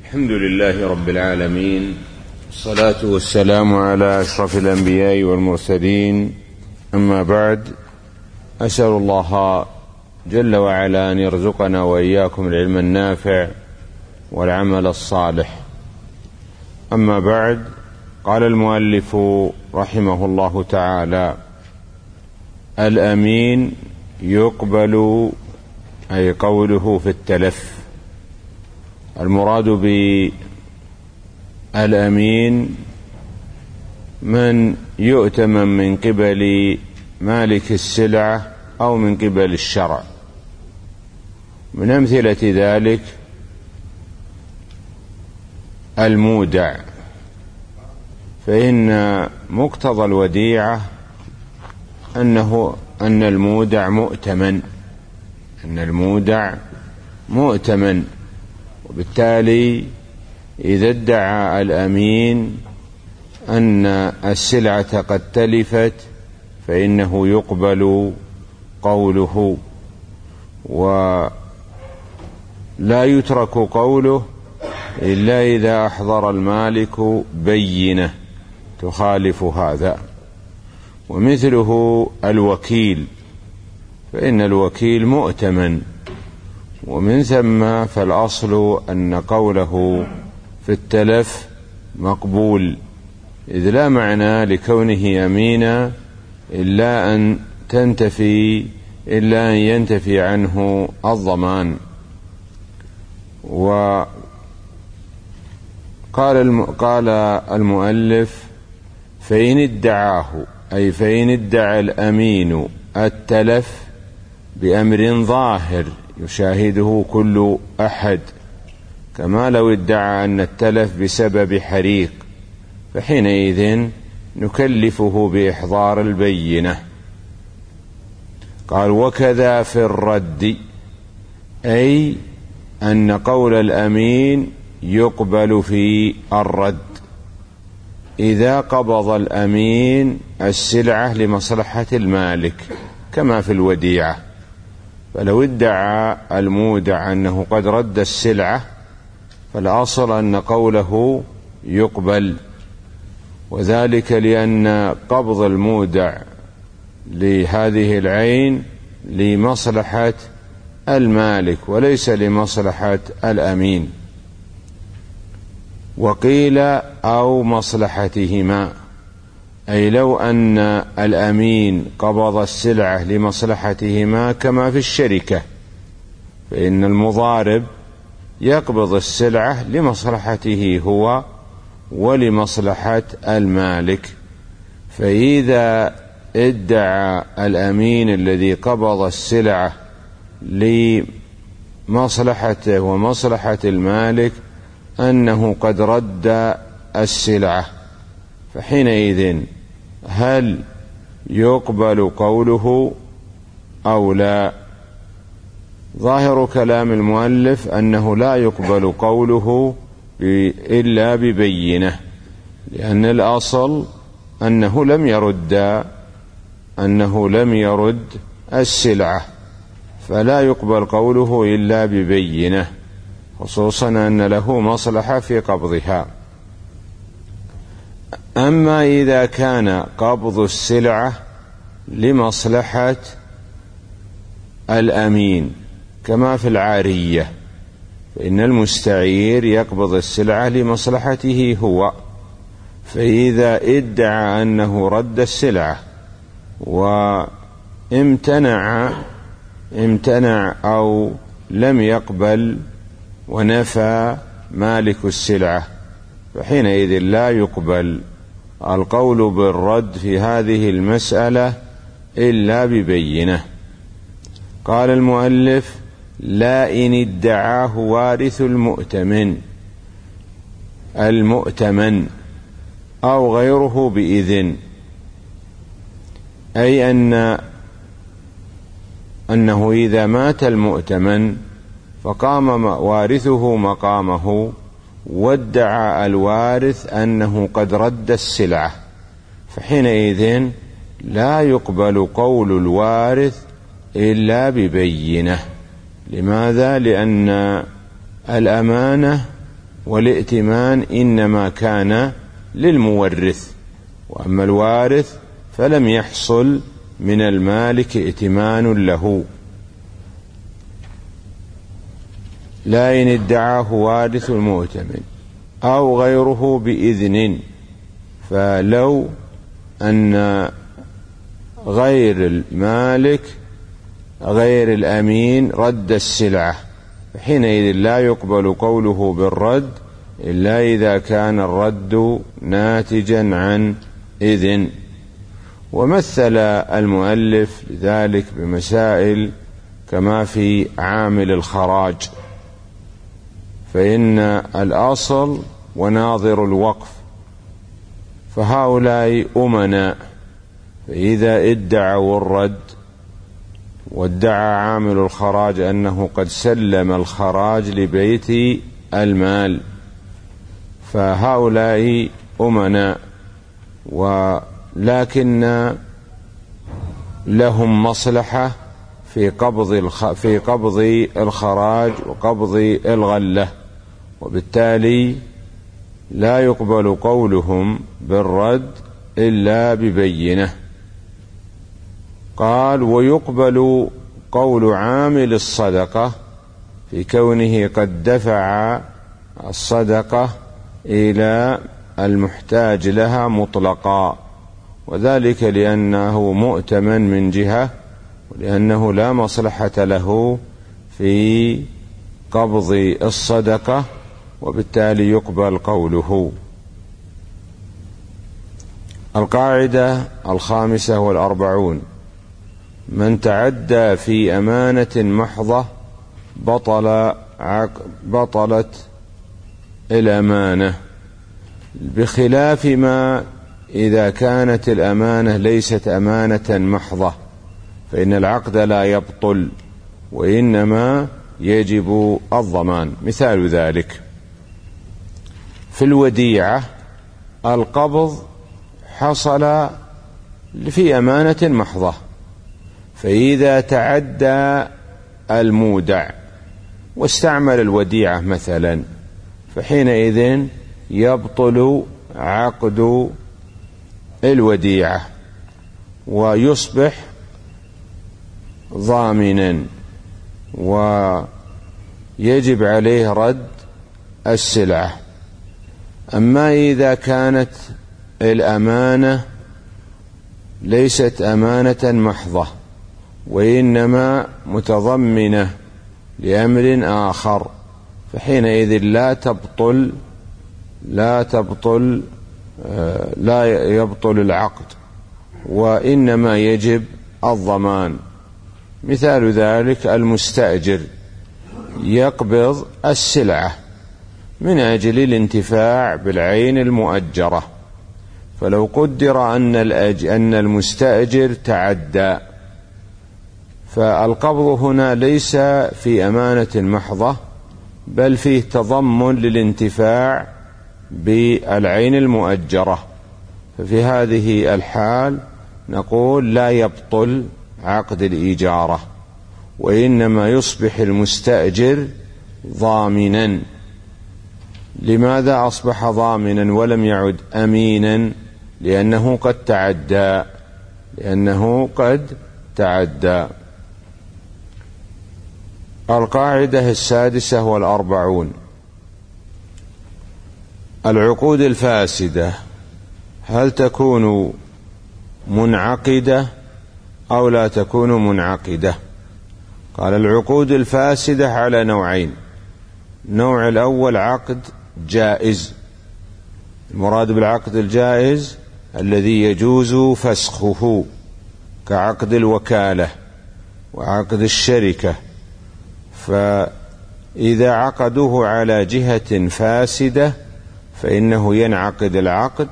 الحمد لله رب العالمين، والصلاة والسلام على أشرف الأنبياء والمرسلين، أما بعد. أسأل الله جل وعلا أن يرزقنا وإياكم العلم النافع والعمل الصالح. أما بعد، قال المؤلف رحمه الله تعالى: الأمين يقبل، أي قوله في التلف. المراد بالأمين من يؤتمن من قبل مالك السلعة أو من قبل الشرع. من أمثلة ذلك المودع، فإن مقتضى الوديعة أن المودع مؤتمن، وبالتالي إذا ادعى الأمين أن السلعة قد تلفت فإنه يقبل قوله، ولا يترك قوله إلا إذا أحضر المالك بينة تخالف هذا. ومثله الوكيل، فإن الوكيل مؤتمن، ومن ثم فالأصل أن قوله في التلف مقبول، إذ لا معنى لكونه أمينا إلا أن ينتفي عنه الضمان. وقال المؤلف: فإن ادعاه، أي فإن ادعى الأمين التلف بأمر ظاهر يشاهده كل أحد، كما لو ادعى أن التلف بسبب حريق، فحينئذ نكلفه بإحضار البينة. قال: وكذا في الرد، أي أن قول الأمين يقبل في الرد إذا قبض الأمين السلعة لمصلحة المالك، كما في الوديعة. فلو ادعى المودع أنه قد رد السلعة فالأصل أن قوله يقبل، وذلك لأن قبض المودع لهذه العين لمصلحة المالك وليس لمصلحة الأمين. وقيل: أو مصلحتهما، أي لو أن الأمين قبض السلعة لمصلحتهما كما في الشركة، فإن المضارب يقبض السلعة لمصلحته هو ولمصلحة المالك. فإذا ادعى الأمين الذي قبض السلعة لمصلحته ومصلحة المالك أنه قد رد السلعة، فحينئذ هل يقبل قوله أو لا؟ ظاهر كلام المؤلف أنه لا يقبل قوله إلا ببينة، لأن الأصل أنه لم يرد السلعة، فلا يقبل قوله إلا ببينة، خصوصا أن له مصلحة في قبضها. أما إذا كان قبض السلعة لمصلحة الأمين كما في العارية، فإن المستعير يقبض السلعة لمصلحته هو، فإذا ادعى أنه رد السلعة وامتنع أو لم يقبل ونفى مالك السلعة، فحينئذ لا يقبل القول بالرد في هذه المسألة إلا ببينة. قال المؤلف: لا إن ادعاه وارث المؤتمن أو غيره بإذن، أي أنه إذا مات المؤتمن فقام وارثه مقامه وادعى الوارث أنه قد رد السلعة، فحينئذ لا يقبل قول الوارث إلا ببينة. لماذا؟ لأن الأمانة والائتمان إنما كان للمورث، وأما الوارث فلم يحصل من المالك ائتمان له، لا إن ادعاه وارث المؤتمن أو غيره بإذن. فلو أن غير المالك غير الأمين رد السلعة، فحينئذ لا يقبل قوله بالرد إلا إذا كان الرد ناتجا عن إذن. ومثل المؤلف لذلك بمسائل كما في عامل الخراج، فإن الأصل وناظر الوقف، فهؤلاء أمناء، فإذا ادعوا الرد وادعى عامل الخراج أنه قد سلم الخراج لبيت المال، فهؤلاء أمناء، ولكن لهم مصلحة في قبض الخراج وقبض الغلة، وبالتالي لا يقبل قولهم بالرد إلا ببينة. قال: ويقبل قول عامل الصدقة في كونه قد دفع الصدقة إلى المحتاج لها مطلقا، وذلك لأنه مؤتمن من جهة، ولأنه لا مصلحة له في قبض الصدقة، وبالتالي يقبل قوله. القاعدة 45: من تعدى في أمانة محضة بطلت الأمانة، بخلاف ما إذا كانت الأمانة ليست أمانة محضة، فإن العقد لا يبطل وإنما يجب الضمان. مثال ذلك: في الوديعة القبض حصل في أمانة محضة، فإذا تعدى المودع واستعمل الوديعة مثلا، فحينئذ يبطل عقد الوديعة ويصبح ضامنا، ويجب عليه رد السلعة. أما إذا كانت الأمانة ليست أمانة محضة وإنما متضمنة لأمر آخر، فحينئذ لا يبطل العقد وإنما يجب الضمان. مثال ذلك: المستأجر يقبض السلعة من أجل الانتفاع بالعين المؤجرة، فلو قدر أن المستأجر تعدى، فالقبض هنا ليس في أمانة محضة، بل فيه تضمن للانتفاع بالعين المؤجرة، ففي هذه الحال نقول لا يبطل عقد الإجارة، وإنما يصبح المستأجر ضامنا. لماذا أصبح ضامنا ولم يعد أمينا؟ لأنه قد تعدى. القاعدة 46: العقود الفاسدة هل تكون منعقدة أو لا تكون منعقدة؟ قال: العقود الفاسدة على نوعين: النوع الأول عقد جائز، المراد بالعقد الجائز الذي يجوز فسخه، كعقد الوكالة وعقد الشركة، فإذا عقدوه على جهة فاسدة فإنه ينعقد العقد،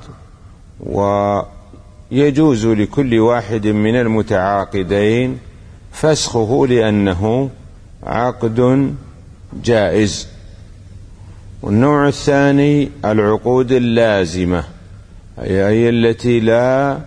ويجوز لكل واحد من المتعاقدين فسخه لأنه عقد جائز. والنوع الثاني العقود اللازمة، أي التي لا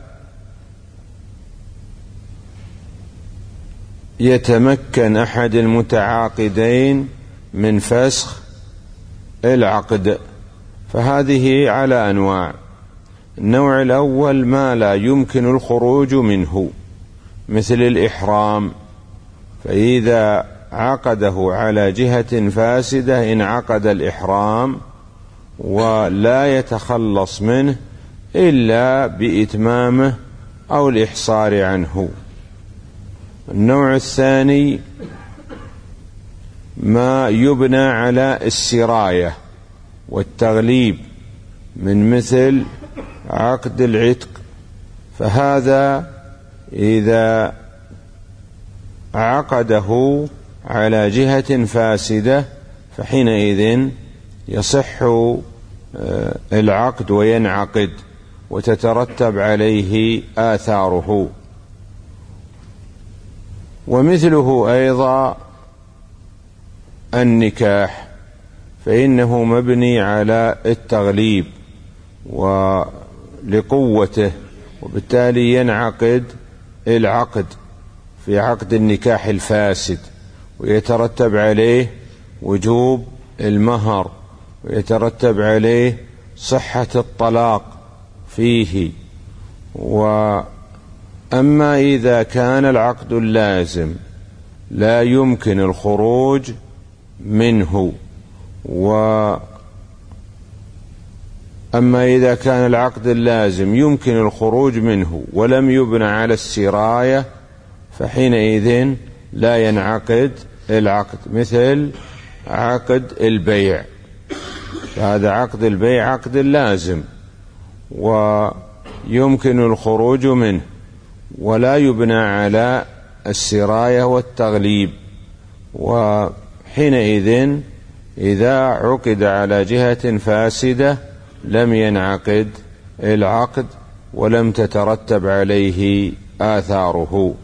يتمكن أحد المتعاقدين من فسخ العقد، فهذه على أنواع. النوع الأول ما لا يمكن الخروج منه، مثل الإحرام، فإذا عقده على جهة فاسدة انعقد الإحرام ولا يتخلص منه إلا بإتمامه أو الإحصار عنه. النوع الثاني ما يبنى على السراية والتغليب، من مثل عقد العتق، فهذا إذا عقده على جهة فاسدة فحينئذ يصح العقد وينعقد وتترتب عليه آثاره. ومثله أيضا النكاح، فإنه مبني على التغليب ولقوته، وبالتالي ينعقد العقد في عقد النكاح الفاسد، ويترتب عليه وجوب المهر، ويترتب عليه صحة الطلاق فيه. وأما إذا كان العقد اللازم لا يمكن الخروج منه، أما إذا كان العقد اللازم يمكن الخروج منه ولم يبنى على السراية فحينئذ لا ينعقد العقد، مثل عقد البيع، هذا عقد البيع عقد لازم ويمكن الخروج منه ولا يبنى على السراية والتغليب، وحينئذ إذا عقد على جهة فاسدة لم ينعقد العقد ولم تترتب عليه آثاره.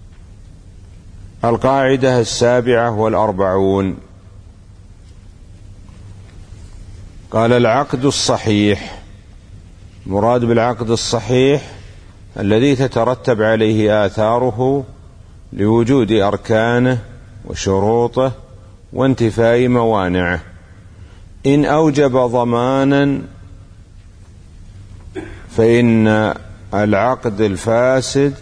القاعدة 47. قال: العقد الصحيح، مراد بالعقد الصحيح الذي تترتب عليه آثاره لوجود أركانه وشروطه وانتفاء موانعه. إن أوجب ضمانا فإن العقد الفاسد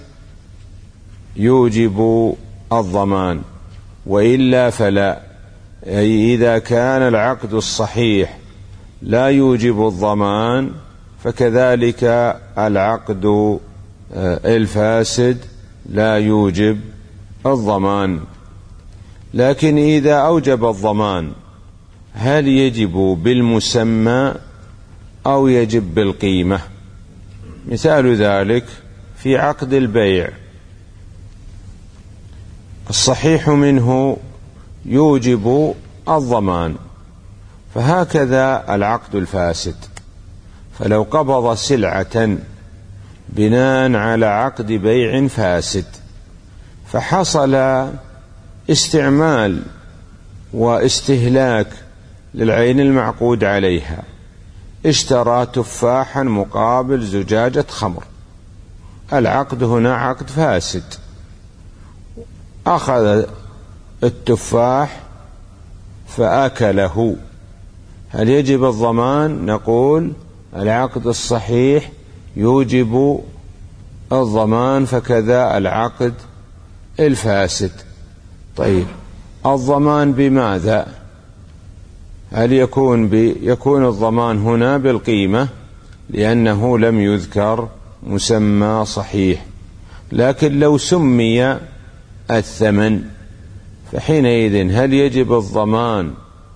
يوجب الضمان، وإلا فلا. أي إذا كان العقد الصحيح لا يوجب الضمان فكذلك العقد الفاسد لا يوجب الضمان. لكن إذا أوجب الضمان هل يجب بالمسمى أو يجب بالقيمة؟ مثال ذلك في عقد البيع، الصحيح منه يوجب الضمان، فهكذا العقد الفاسد. فلو قبض سلعة بناء على عقد بيع فاسد فحصل استعمال واستهلاك للعين المعقود عليها، اشترى تفاحا مقابل زجاجة خمر، العقد هنا عقد فاسد، أخذ التفاح فأكله، هل يجب الضمان؟ نقول العقد الصحيح يوجب الضمان، فكذا العقد الفاسد. طيب، الضمان بماذا؟ هل يكون الضمان هنا بالقيمة لأنه لم يذكر مسمى صحيح، لكن لو سمي الثمن فحينئذ هل يجب الضمان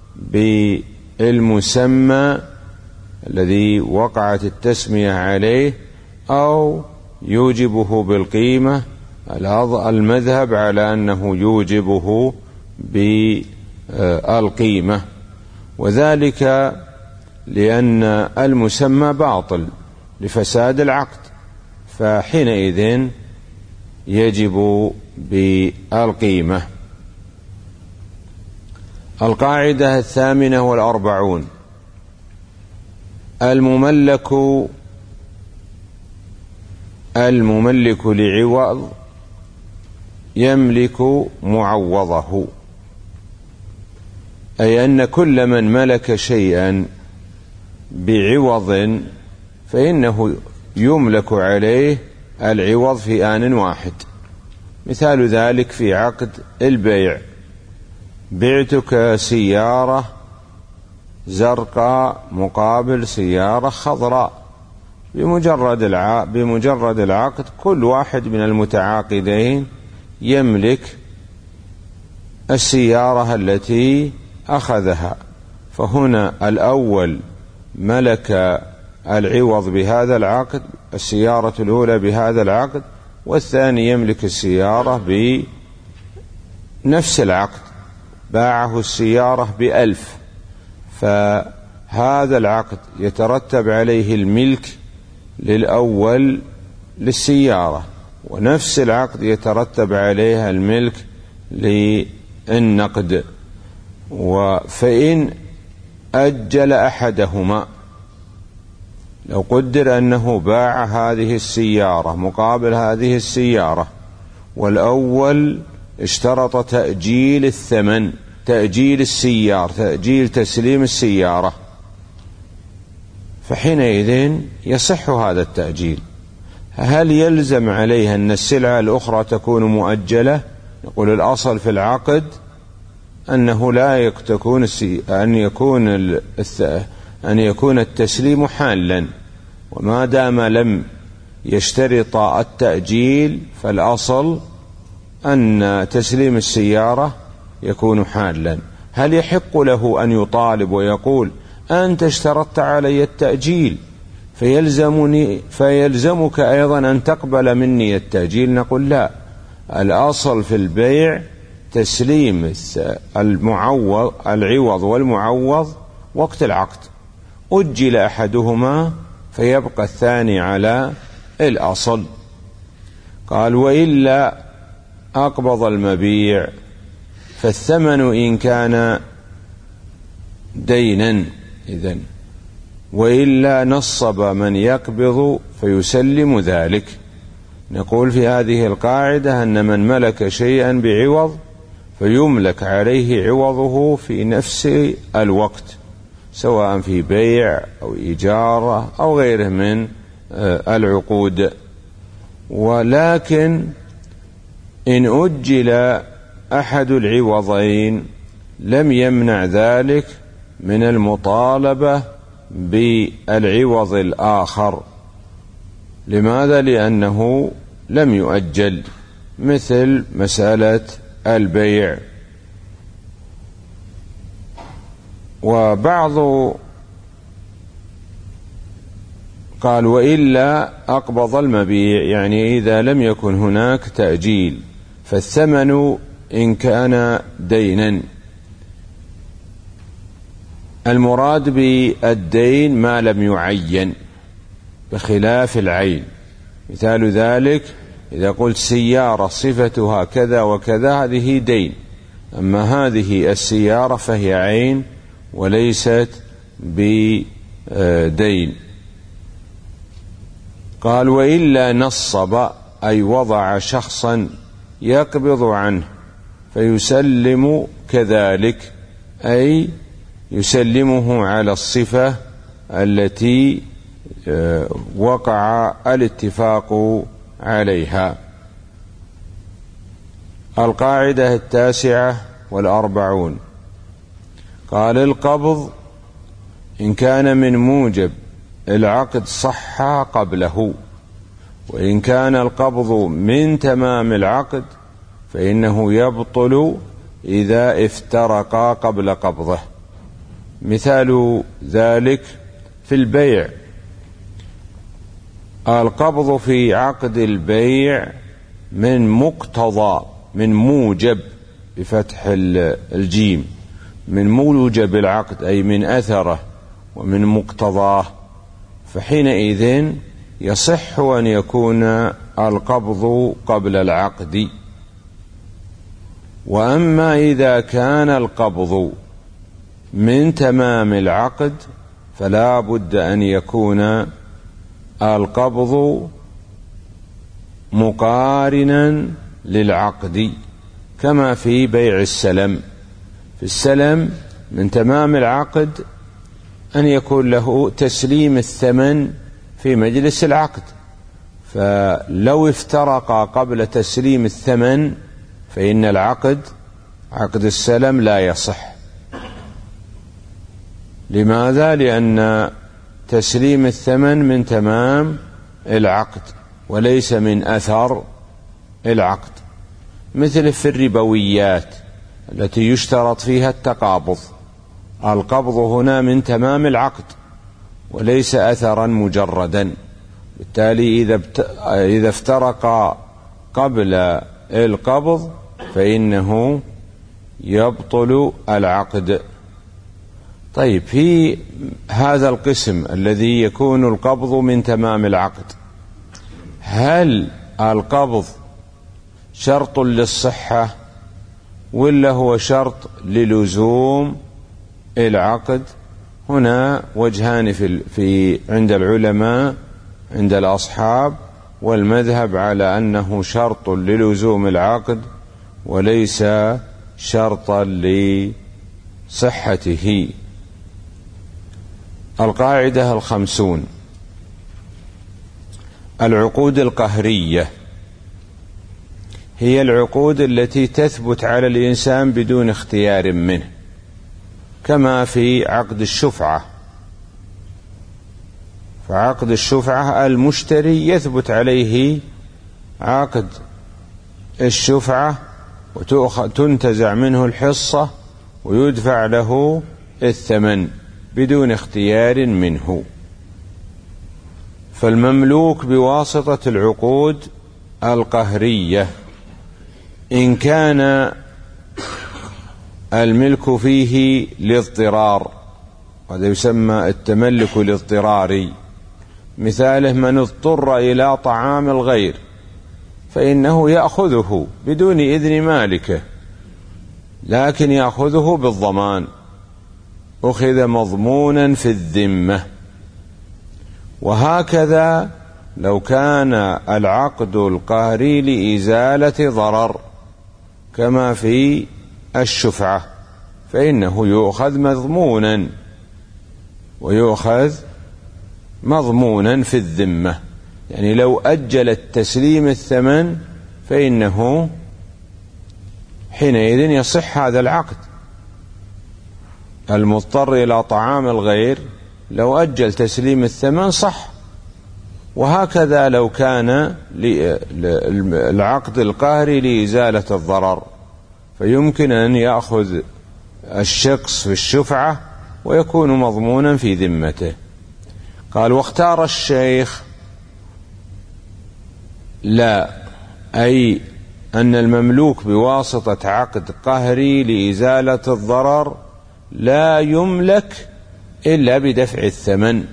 بالمسمى الذي وقعت التسمية عليه أو يوجبه بالقيمة؟ المذهب على أنه يوجبه بالقيمة، وذلك لأن المسمى باطل لفساد العقد، فحينئذ يجب بالقيمة. القاعدة 48. المملك لعوض يملك معوضه، أي أن كل من ملك شيئا بعوض فإنه يملك عليه العوض في آن واحد. مثال ذلك في عقد البيع: بعتك سيارة زرقاء مقابل سيارة خضراء. بمجرد العقد كل واحد من المتعاقدين يملك السيارة التي أخذها، فهنا الأول ملك العوض بهذا العقد، السيارة الأولى بهذا العقد، والثاني يملك السيارة بنفس العقد، باعه السيارة ب1000، فهذا العقد يترتب عليه الملك للأول للسيارة، ونفس العقد يترتب عليها الملك للنقد. فإن أجل أحدهما، لو قدر أنه باع هذه السيارة مقابل هذه السيارة، والأول اشترط تأجيل الثمن، تأجيل تسليم السيارة، فحينئذ يصح هذا التأجيل. هل يلزم عليه أن السلعة الأخرى تكون مؤجلة؟ يقول الأصل في العقد أنه لا تكون أن يكون التسليم حالا، وما دام لم يشترط التأجيل فالأصل أن تسليم السيارة يكون حالا. هل يحق له أن يطالب ويقول: أنت اشترطت علي التأجيل فيلزمك أيضا أن تقبل مني التأجيل؟ نقول لا، الأصل في البيع تسليم العوض والمعوض وقت العقد، أجل أحدهما فيبقى الثاني على الأصل. قال: وإلا أقبض المبيع، فالثمن إن كان دينا إذن، وإلا نصب من يقبض فيسلم ذلك. نقول في هذه القاعدة أن من ملك شيئا بعوض فيملك عليه عوضه في نفس الوقت، سواء في بيع أو إجارة أو غيره من العقود. ولكن إن أجل أحد العوضين لم يمنع ذلك من المطالبة بالعوض الآخر. لماذا؟ لأنه لم يؤجل، مثل مسألة البيع. وبعض قال: وإلا أقبض المبيع، يعني إذا لم يكن هناك تأجيل، فالثمن إن كان دينا. المراد بالدين ما لم يعين بخلاف العين. مثال ذلك: إذا قلت سيارة صفتها كذا وكذا، هذه دين، أما هذه السيارة فهي عين وليست بدين. قال: وإلا نصب، أي وضع شخصا يقبض عنه فيسلم كذلك، أي يسلمه على الصفة التي وقع الاتفاق عليها. القاعدة 49. قال: القبض إن كان من موجب العقد صح قبله، وإن كان القبض من تمام العقد فإنه يبطل إذا افترقا قبل قبضه. مثال ذلك في البيع: القبض في عقد البيع من مقتضى، من موجب بفتح الجيم، من موجب العقد أي من أثره ومن مقتضاه، فحينئذ يصح أن يكون القبض قبل العقد. وأما إذا كان القبض من تمام العقد فلا بد أن يكون القبض مقارنا للعقد، كما في بيع السلم. في السلم من تمام العقد أن يكون له تسليم الثمن في مجلس العقد، فلو افترقا قبل تسليم الثمن فإن العقد عقد السلم لا يصح. لماذا؟ لأن تسليم الثمن من تمام العقد وليس من أثر العقد، مثل في الربويات التي يشترط فيها التقابض، القبض هنا من تمام العقد وليس أثرا مجردا، بالتالي إذا افترق قبل القبض فإنه يبطل العقد. طيب، في هذا القسم الذي يكون القبض من تمام العقد، هل القبض شرط للصحة ولا هو شرط للزوم العقد؟ هنا وجهان في عند العلماء عند الأصحاب، والمذهب على أنه شرط للزوم العقد وليس شرطا لصحته. القاعدة 50: العقود القهرية هي العقود التي تثبت على الإنسان بدون اختيار منه، كما في عقد الشفعة. فعقد الشفعة المشتري يثبت عليه عقد الشفعة وتنتزع منه الحصة ويدفع له الثمن بدون اختيار منه. فالمملوك بواسطة العقود القهرية إن كان الملك فيه لاضطرار، هذا يسمى التملك الاضطراري، مثاله من اضطر إلى طعام الغير فإنه يأخذه بدون إذن مالكه، لكن يأخذه بالضمان، أخذ مضمونا في الذمة. وهكذا لو كان العقد القهري لإزالة ضرر كما في الشفعة فإنه يؤخذ مضمونا، ويؤخذ مضمونا في الذمة، يعني لو أجل تسليم الثمن فإنه حينئذ يصح هذا العقد. المضطر إلى طعام الغير لو أجل تسليم الثمن صح. وهكذا لو كان العقد القهري لإزالة الضرر فيمكن أن يأخذ الشخص في الشفعة ويكون مضمونا في ذمته. قال: واختار الشيخ لا، أي أن المملوك بواسطة عقد قهري لإزالة الضرر لا يملك إلا بدفع الثمن،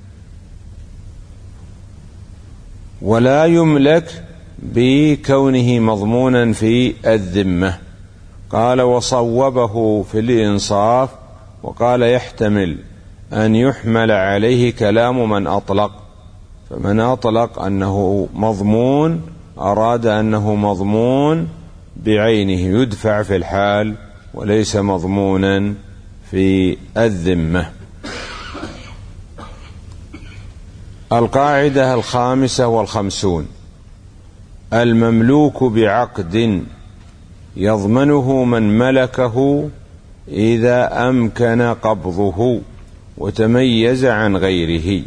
ولا يملك بكونه مضمونا في الذمة. قال: وصوبه في الإنصاف، وقال: يحتمل أن يحمل عليه كلام من أطلق، فمن أطلق أنه مضمون أراد أنه مضمون بعينه يدفع في الحال وليس مضمونا في الذمة. القاعدة 55: المملوك بعقد يضمنه من ملكه إذا أمكن قبضه وتميز عن غيره.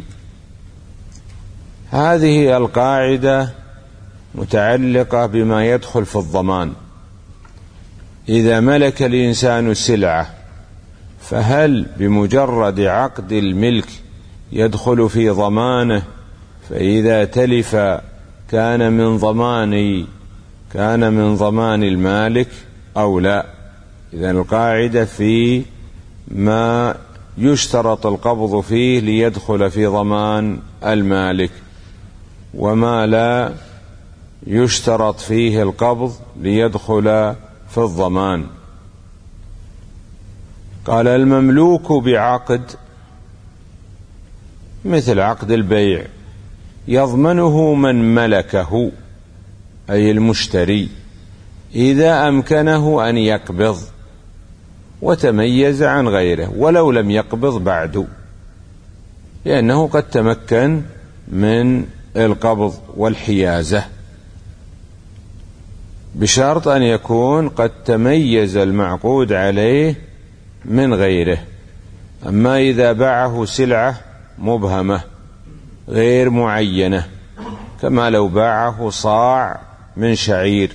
هذه القاعدة متعلقة بما يدخل في الضمان. إذا ملك الإنسان سلعة فهل بمجرد عقد الملك يدخل في ضمانه، فإذا تلف كان من ضمان المالك أو لا؟ إذن القاعدة في ما يشترط القبض فيه ليدخل في ضمان المالك، وما لا يشترط فيه القبض ليدخل في الضمان. قال: المملوك بعقد مثل عقد البيع يضمنه من ملكه أي المشتري إذا أمكنه أن يقبض وتميز عن غيره ولو لم يقبض بعد، لأنه قد تمكن من القبض والحيازة، بشرط أن يكون قد تميز المعقود عليه من غيره. أما إذا باعه سلعة مبهمة غير معينة، كما لو باعه صاع من شعير،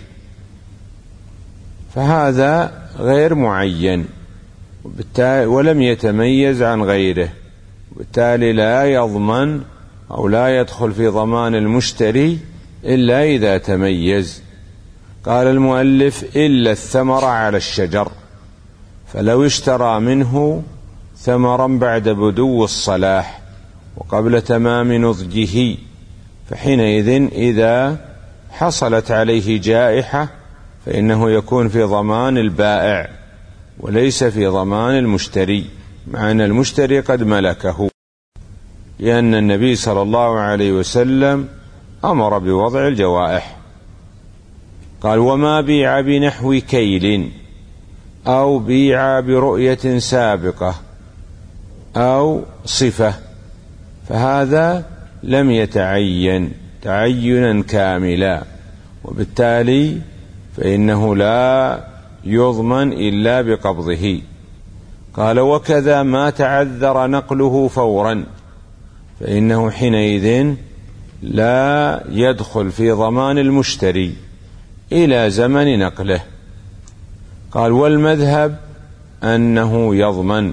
فهذا غير معين ولم يتميز عن غيره، وبالتالي لا يضمن أو لا يدخل في ضمان المشتري إلا إذا تميز. قال المؤلف: إلا الثمر على الشجر، فلو اشترى منه ثمرا بعد بدو الصلاح وقبل تمام نضجه، فحينئذ إذا حصلت عليه جائحة فإنه يكون في ضمان البائع وليس في ضمان المشتري، مع أن المشتري قد ملكه، لأن النبي صلى الله عليه وسلم أمر بوضع الجوائح. قال: وما بيع بنحو كيل أو بيع برؤية سابقة أو صفة، فهذا لم يتعين تعينا كاملا، وبالتالي فإنه لا يضمن إلا بقبضه. قال: وكذا ما تعذر نقله فورا، فإنه حينئذ لا يدخل في ضمان المشتري إلى زمن نقله. قال: والمذهب أنه يضمن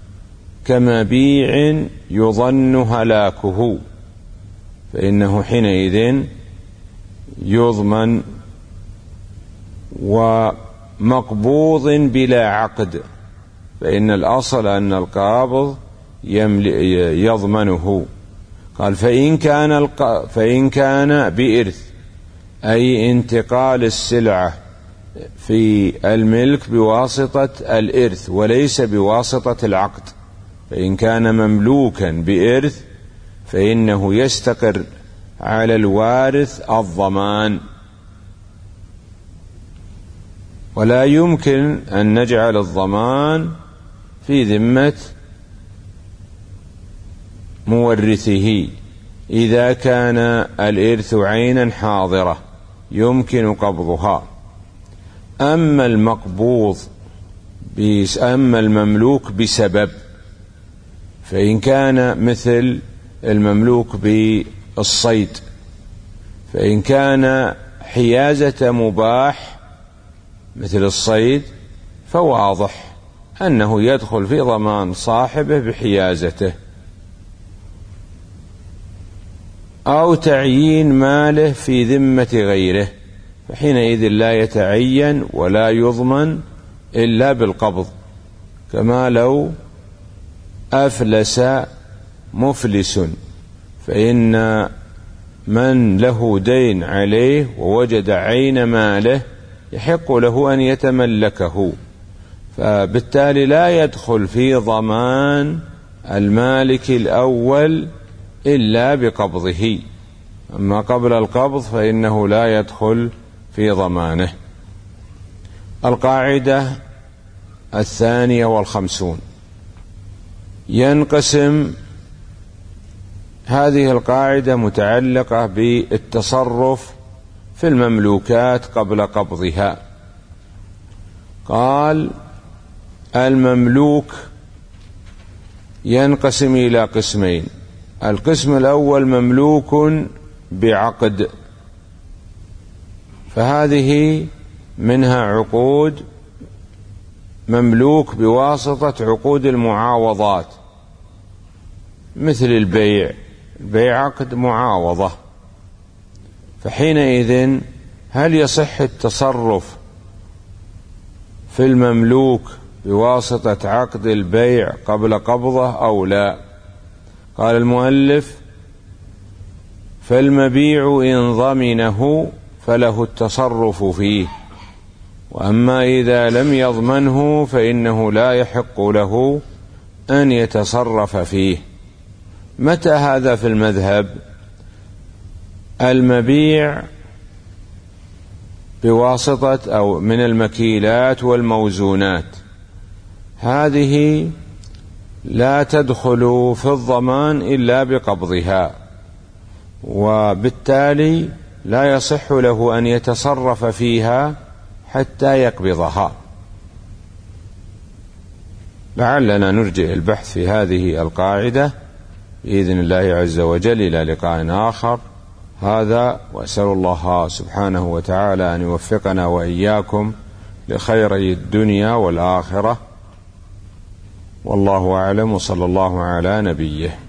كمبيع يظن هلاكه، فإنه حينئذ يضمن، ومقبوض بلا عقد، فإن الأصل أن القابض يضمنه. قال: فإن كان بإرث، أي انتقال السلعة في الملك بواسطة الإرث وليس بواسطة العقد، فإن كان مملوكا بإرث فإنه يستقر على الوارث الضمان، ولا يمكن أن نجعل الضمان في ذمة مورثه إذا كان الإرث عينا حاضرة يمكن قبضها. أما المملوك بسبب، فإن كان مثل المملوك بالصيد، فإن كان حيازة مباح مثل الصيد فواضح أنه يدخل في ضمان صاحبه بحيازته، أو تعيين ماله في ذمة غيره، فحينئذ لا يتعين ولا يضمن إلا بالقبض، كما لو أفلس مفلس، فإن من له دين عليه ووجد عين ماله يحق له أن يتملكه، فبالتالي لا يدخل في ضمان المالك الأول إلا بقبضه، أما قبل القبض فإنه لا يدخل في ضمانه. القاعدة 52 ينقسم، هذه القاعدة متعلقة بالتصرف في المملوكات قبل قبضها. قال: المملوك ينقسم إلى قسمين: القسم الأول مملوك بعقد، فهذه منها عقود مملوك بواسطة عقود المعاوضات، مثل البيع عقد معاوضة، فحينئذ هل يصح التصرف في المملوك بواسطة عقد البيع قبل قبضه أو لا؟ قال المؤلف: فالمبيع إن ضمنه فله التصرف فيه، وأما إذا لم يضمنه فإنه لا يحق له أن يتصرف فيه. متى هذا في المذهب؟ المبيع بواسطة أو من المكيلات والموزونات، هذه لا تدخل في الضمان إلا بقبضها، وبالتالي لا يصح له أن يتصرف فيها حتى يقبضها. لعلنا نرجع البحث في هذه القاعدة بإذن الله عز وجل إلى لقاء آخر. هذا، وأسأل الله سبحانه وتعالى أن يوفقنا وإياكم لخيري الدنيا والآخرة، والله أعلم، وصلى الله على نبيه.